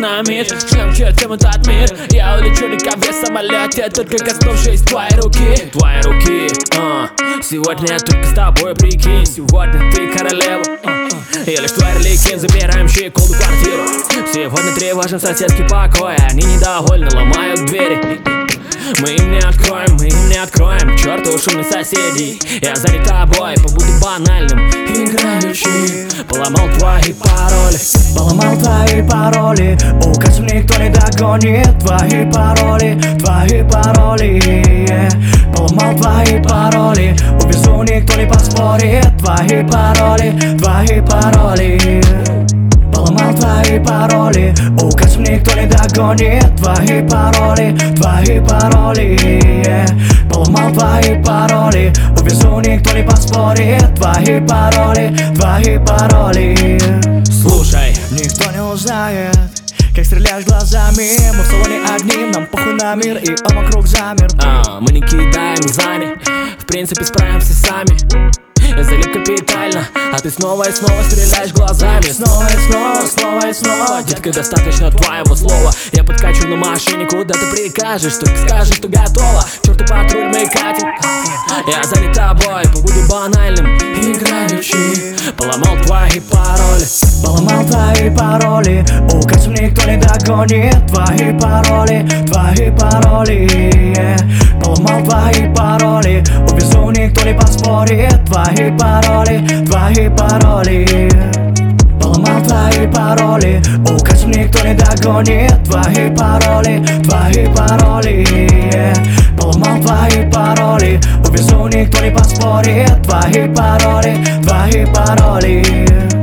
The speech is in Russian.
динамит. Шлем всем этот мир. Я улечу на ковре в самолете, только коснувшись твоей руки. Твои руки, сегодня я только с тобой, прикинь. Сегодня ты королева, я лишь твой Арлекин, забирающий колду квартиру. Сегодня тревожен соседский покой, они недовольны, ломают двери. Мы им не откроем, мы им не откроем, к черту шумных соседей. Я занят тобой, побуду банальным, играющий. Поломал твои пароли, поломал твои пароли. Указ никто не догонит. Твои пароли, твои пароли. Поломал твои пароли, увезу, никто не поспорит. Твои пароли, твои пароли. Поломал твои пароли, указ никто не догонит. Твои пароли, твои пароли. Поломал твои пароли, увезу, никто не поспорит. Твои пароли, твои пароли. Слушай, никто не узнает, как стреляешь глазами. Мы в салоне одни, нам похуй на мир, и он вокруг замер. Мы не кидаем зами, в принципе справимся сами. Я залип капитально, а ты снова и снова стреляешь глазами. Снова и снова, снова и снова. Детка, достаточно твоего слова. Я подкачу на машине, куда ты прикажешь. Только скажешь, что готова. Черту патруль мы катим. Я занят тобой, побуду банальным, играющий. Поломал твои пароли, поломал твои пароли. Указ никто не догонит. Твои пароли, твои пароли. Поломал твои пароли, увезу, никто не поспорит. Твои пароли, твои пароли. Поломал твои пароли, указ никто не догонит. Твои пароли, твои пароли. Поломал твои пароли, увезу, никто не поспорит. Твои пароли, твои пароли.